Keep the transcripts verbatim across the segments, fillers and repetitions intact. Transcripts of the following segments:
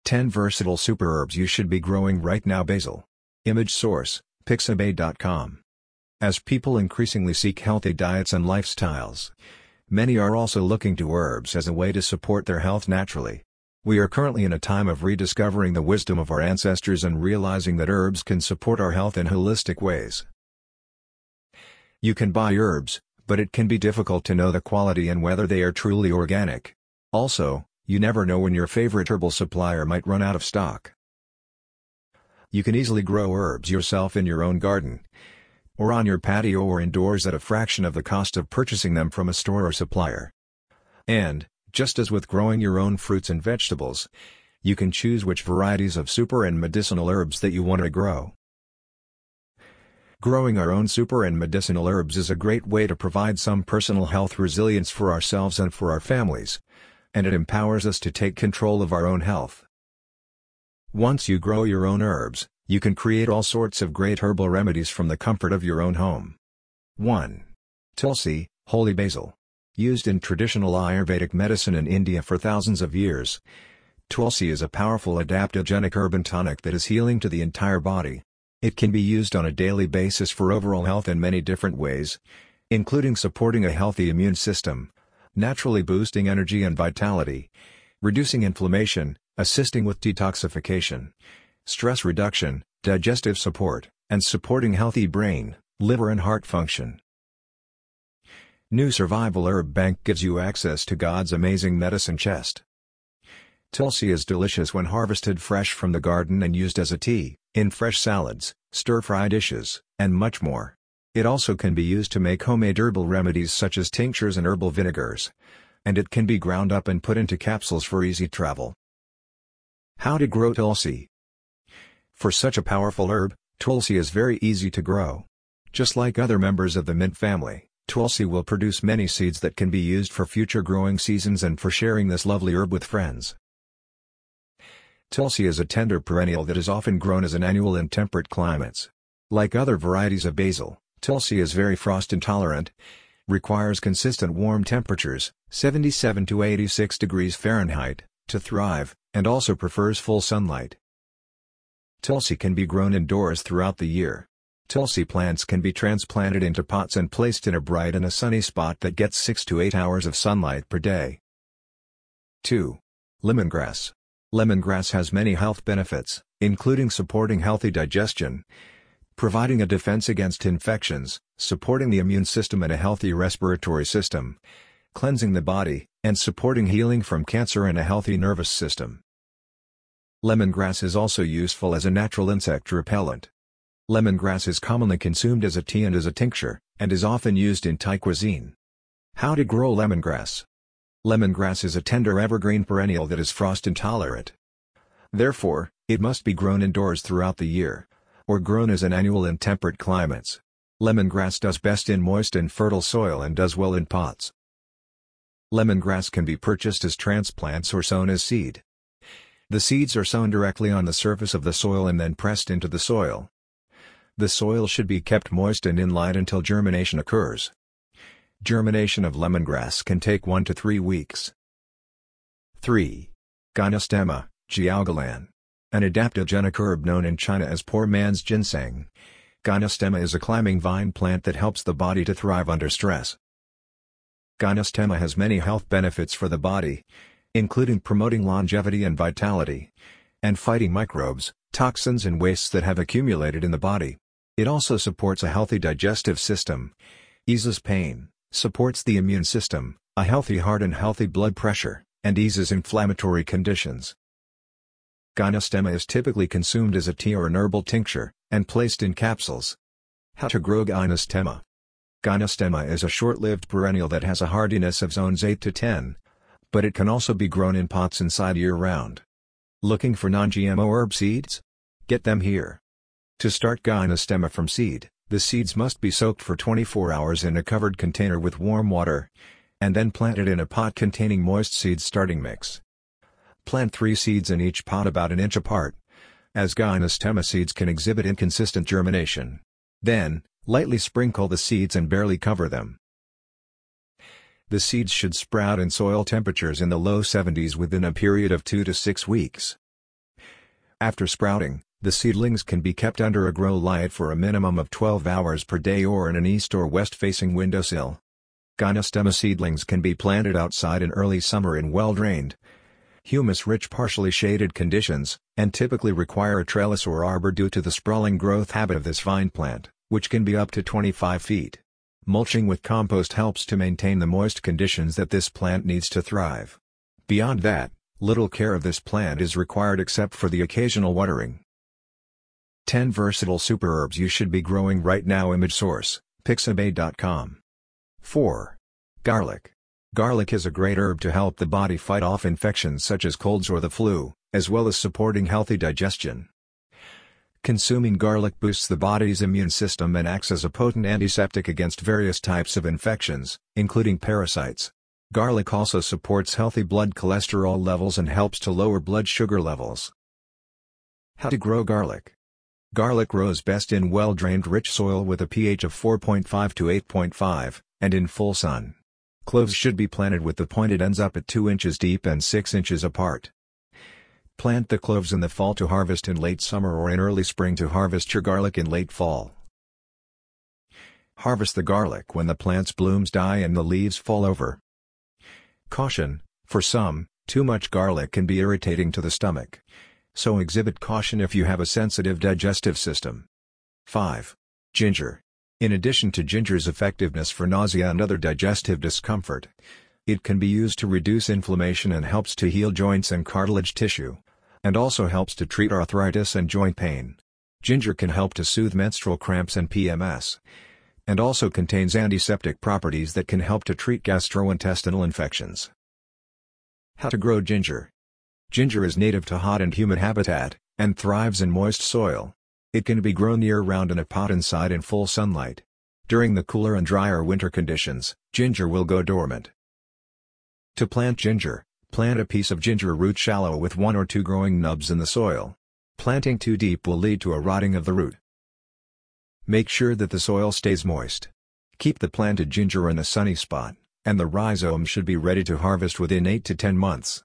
ten Versatile Superherbs You Should Be Growing Right Now. Basil. Image source, pixabay dot com. As people increasingly seek healthy diets and lifestyles, many are also looking to herbs as a way to support their health naturally. We are currently in a time of rediscovering the wisdom of our ancestors and realizing that herbs can support our health in holistic ways. You can buy herbs, but it can be difficult to know the quality and whether they are truly organic. Also, you never know when your favorite herbal supplier might run out of stock. You can easily grow herbs yourself in your own garden, or on your patio or indoors at a fraction of the cost of purchasing them from a store or supplier. And, just as with growing your own fruits and vegetables, you can choose which varieties of super and medicinal herbs that you want to grow. Growing our own super and medicinal herbs is a great way to provide some personal health resilience for ourselves and for our families, and it empowers us to take control of our own health. Once you grow your own herbs, you can create all sorts of great herbal remedies from the comfort of your own home. one. Tulsi, holy basil. Used in traditional Ayurvedic medicine in India for thousands of years, Tulsi is a powerful adaptogenic herb and tonic that is healing to the entire body. It can be used on a daily basis for overall health in many different ways, including supporting a healthy immune system, naturally boosting energy and vitality, reducing inflammation, assisting with detoxification, stress reduction, digestive support, and supporting healthy brain, liver and heart function. New Survival Herb Bank gives you access to God's amazing medicine chest. Tulsi is delicious when harvested fresh from the garden and used as a tea, in fresh salads, stir-fry dishes, and much more. It also can be used to make homemade herbal remedies such as tinctures and herbal vinegars. And it can be ground up and put into capsules for easy travel. How to grow Tulsi. For such a powerful herb, Tulsi is very easy to grow. Just like other members of the mint family, Tulsi will produce many seeds that can be used for future growing seasons and for sharing this lovely herb with friends. Tulsi is a tender perennial that is often grown as an annual in temperate climates. Like other varieties of basil, Tulsi is very frost intolerant, requires consistent warm temperatures, seventy-seven to eighty-six degrees Fahrenheit, to thrive, and also prefers full sunlight. Tulsi can be grown indoors throughout the year. Tulsi plants can be transplanted into pots and placed in a bright and a sunny spot that gets six to eight hours of sunlight per day. two. Lemongrass. Lemongrass has many health benefits, including supporting healthy digestion, providing a defense against infections, supporting the immune system and a healthy respiratory system, cleansing the body, and supporting healing from cancer and a healthy nervous system. Lemongrass is also useful as a natural insect repellent. Lemongrass is commonly consumed as a tea and as a tincture, and is often used in Thai cuisine. How to grow lemongrass. Lemongrass is a tender evergreen perennial that is frost intolerant. Therefore, it must be grown indoors throughout the year, or grown as an annual in temperate climates. Lemongrass does best in moist and fertile soil and does well in pots. Lemongrass can be purchased as transplants or sown as seed. The seeds are sown directly on the surface of the soil and then pressed into the soil. The soil should be kept moist and in light until germination occurs. Germination of lemongrass can take one to three weeks. three. Gynostema, Jiaogalan. An adaptogenic herb known in China as poor man's ginseng. Gynostema is a climbing vine plant that helps the body to thrive under stress. Gynostema has many health benefits for the body, including promoting longevity and vitality, and fighting microbes, toxins and wastes that have accumulated in the body. It also supports a healthy digestive system, eases pain, supports the immune system, a healthy heart and healthy blood pressure, and eases inflammatory conditions. Gynostema is typically consumed as a tea or an herbal tincture, and placed in capsules. How to grow Gynostema. Gynostema is a short-lived perennial that has a hardiness of zones eight to ten, but it can also be grown in pots inside year-round. Looking for non-G M O herb seeds? Get them here. To start Gynostema from seed, the seeds must be soaked for twenty-four hours in a covered container with warm water, and then planted in a pot containing moist seed starting mix. Plant three seeds in each pot about an inch apart, as Gynostema seeds can exhibit inconsistent germination. Then, lightly sprinkle the seeds and barely cover them. The seeds should sprout in soil temperatures in the low seventies within a period of two to six weeks. After sprouting, the seedlings can be kept under a grow light for a minimum of twelve hours per day or in an east or west-facing windowsill. Gynostema seedlings can be planted outside in early summer in well-drained, humus-rich partially shaded conditions, and typically require a trellis or arbor due to the sprawling growth habit of this vine plant, which can be up to twenty-five feet. Mulching with compost helps to maintain the moist conditions that this plant needs to thrive. Beyond that, little care of this plant is required except for the occasional watering. ten Versatile superherbs you should be growing right now. Image source, pixabay dot com. four. Garlic. Garlic is a great herb to help the body fight off infections such as colds or the flu, as well as supporting healthy digestion. Consuming garlic boosts the body's immune system and acts as a potent antiseptic against various types of infections, including parasites. Garlic also supports healthy blood cholesterol levels and helps to lower blood sugar levels. How to grow garlic. Garlic grows best in well-drained rich soil with a pH of four point five to eight point five, and in full sun. Cloves should be planted with the pointed ends up at two inches deep and six inches apart. Plant the cloves in the fall to harvest in late summer or in early spring to harvest your garlic in late fall. Harvest the garlic when the plant's blooms die and the leaves fall over. Caution: for some, too much garlic can be irritating to the stomach, so exhibit caution if you have a sensitive digestive system. five. Ginger. In addition to ginger's effectiveness for nausea and other digestive discomfort, it can be used to reduce inflammation and helps to heal joints and cartilage tissue, and also helps to treat arthritis and joint pain. Ginger can help to soothe menstrual cramps and P M S, and also contains antiseptic properties that can help to treat gastrointestinal infections. How to grow ginger. Ginger is native to hot and humid habitat, and thrives in moist soil. It can be grown year-round in a pot inside in full sunlight. During the cooler and drier winter conditions, ginger will go dormant. To plant ginger, plant a piece of ginger root shallow with one or two growing nubs in the soil. Planting too deep will lead to a rotting of the root. Make sure that the soil stays moist. Keep the planted ginger in a sunny spot, and the rhizome should be ready to harvest within eight to ten months.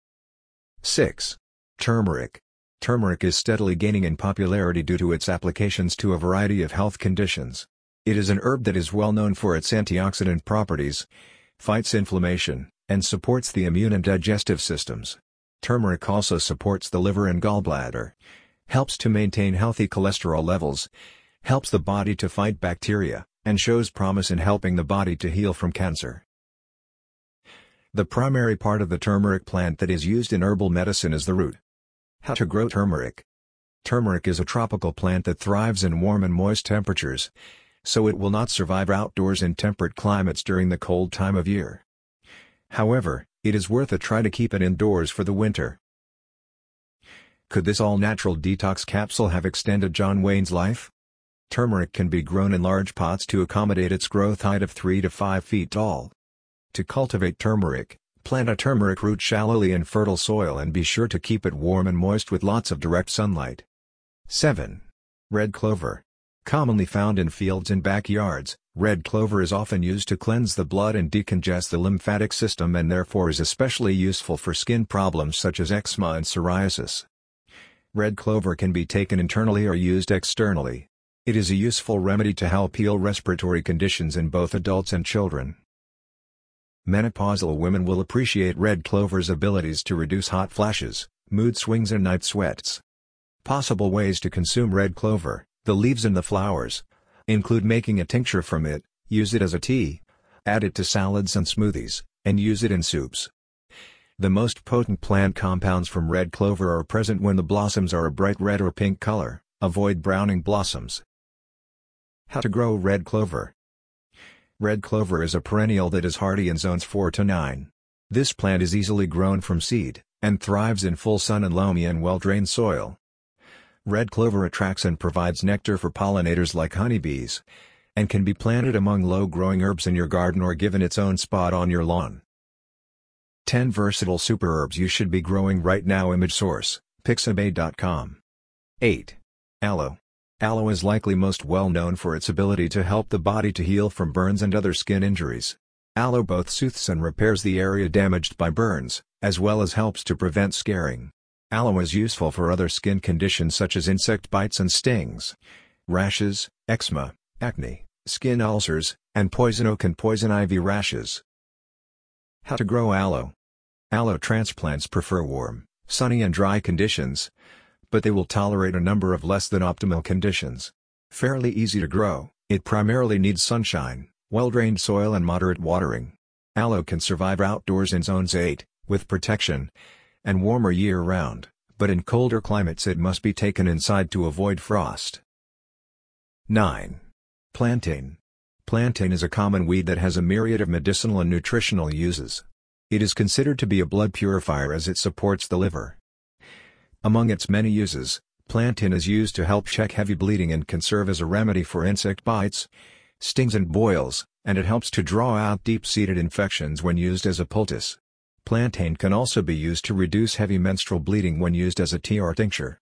six. Turmeric. Turmeric is steadily gaining in popularity due to its applications to a variety of health conditions. It is an herb that is well known for its antioxidant properties, fights inflammation, and supports the immune and digestive systems. Turmeric also supports the liver and gallbladder, helps to maintain healthy cholesterol levels, helps the body to fight bacteria, and shows promise in helping the body to heal from cancer. The primary part of the turmeric plant that is used in herbal medicine is the root. How to grow turmeric. Turmeric is a tropical plant that thrives in warm and moist temperatures, so it will not survive outdoors in temperate climates during the cold time of year. However, it is worth a try to keep it indoors for the winter. Could this all-natural detox capsule have extended John Wayne's life? Turmeric can be grown in large pots to accommodate its growth height of three to five feet tall. To cultivate turmeric, plant a turmeric root shallowly in fertile soil and be sure to keep it warm and moist with lots of direct sunlight. seven. Red clover. Commonly found in fields and backyards, red clover is often used to cleanse the blood and decongest the lymphatic system and therefore is especially useful for skin problems such as eczema and psoriasis. Red clover can be taken internally or used externally. It is a useful remedy to help heal respiratory conditions in both adults and children. Menopausal women will appreciate red clover's abilities to reduce hot flashes, mood swings and night sweats. Possible ways to consume red clover: the leaves and the flowers, include making a tincture from it, use it as a tea, add it to salads and smoothies, and use it in soups. The most potent plant compounds from red clover are present when the blossoms are a bright red or pink color. Avoid browning blossoms. How to grow red clover. Red clover is a perennial that is hardy in zones four to nine. This plant is easily grown from seed, and thrives in full sun and loamy and well-drained soil. Red clover attracts and provides nectar for pollinators like honeybees, and can be planted among low-growing herbs in your garden or given its own spot on your lawn. ten Versatile superherbs you should be growing right now. Image source, pixabay dot com. eight. Aloe. Aloe is likely most well known for its ability to help the body to heal from burns and other skin injuries. Aloe both soothes and repairs the area damaged by burns, as well as helps to prevent scarring. Aloe is useful for other skin conditions such as insect bites and stings, rashes, eczema, acne, skin ulcers, and poison oak and poison ivy rashes. How to grow aloe. Aloe transplants prefer warm, sunny and dry conditions, but they will tolerate a number of less than optimal conditions. Fairly easy to grow, it primarily needs sunshine, well-drained soil and moderate watering. Aloe can survive outdoors in zones eight, with protection, and warmer year-round, but in colder climates it must be taken inside to avoid frost. nine. Plantain. Plantain is a common weed that has a myriad of medicinal and nutritional uses. It is considered to be a blood purifier as it supports the liver. Among its many uses, plantain is used to help check heavy bleeding and can serve as a remedy for insect bites, stings and boils, and it helps to draw out deep-seated infections when used as a poultice. Plantain can also be used to reduce heavy menstrual bleeding when used as a tea or tincture.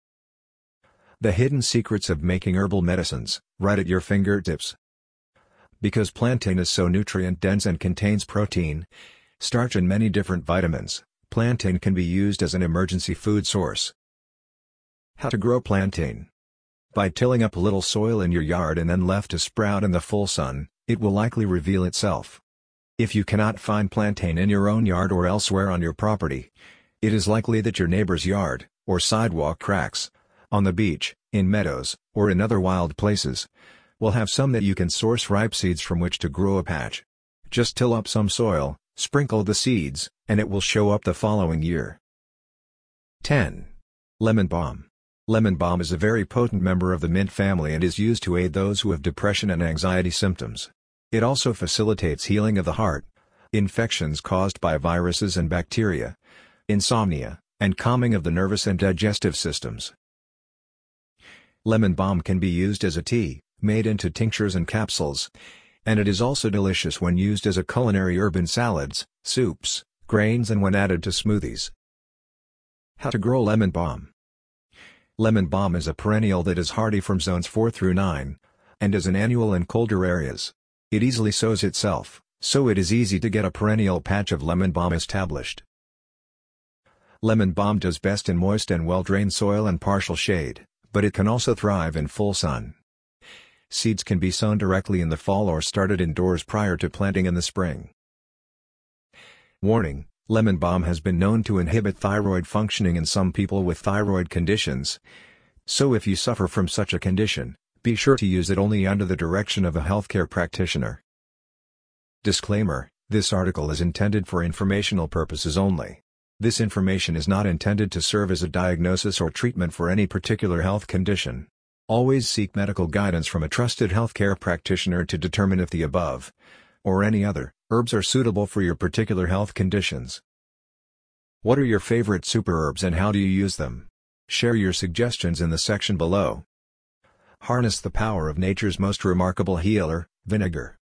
The hidden secrets of making herbal medicines, right at your fingertips. Because plantain is so nutrient-dense and contains protein, starch and many different vitamins, plantain can be used as an emergency food source. How to grow plantain. By tilling up a little soil in your yard and then left to sprout in the full sun, it will likely reveal itself. If you cannot find plantain in your own yard or elsewhere on your property, it is likely that your neighbor's yard, or sidewalk cracks, on the beach, in meadows, or in other wild places, will have some that you can source ripe seeds from which to grow a patch. Just till up some soil, sprinkle the seeds, and it will show up the following year. ten. Lemon balm. Lemon balm is a very potent member of the mint family and is used to aid those who have depression and anxiety symptoms. It also facilitates healing of the heart, infections caused by viruses and bacteria, insomnia, and calming of the nervous and digestive systems. Lemon balm can be used as a tea, made into tinctures and capsules, and it is also delicious when used as a culinary herb in salads, soups, grains and when added to smoothies. How to grow lemon balm. Lemon balm is a perennial that is hardy from zones four through nine, and is an annual in colder areas. It easily sows itself, so it is easy to get a perennial patch of lemon balm established. Lemon balm does best in moist and well-drained soil and partial shade, but it can also thrive in full sun. Seeds can be sown directly in the fall or started indoors prior to planting in the spring. Warning: lemon balm has been known to inhibit thyroid functioning in some people with thyroid conditions, so if you suffer from such a condition, be sure to use it only under the direction of a healthcare practitioner. Disclaimer: this article is intended for informational purposes only. This information is not intended to serve as a diagnosis or treatment for any particular health condition. Always seek medical guidance from a trusted healthcare practitioner to determine if the above, or any other, herbs are suitable for your particular health conditions. What are your favorite superherbs and how do you use them? Share your suggestions in the section below. Harness the power of nature's most remarkable healer, vinegar.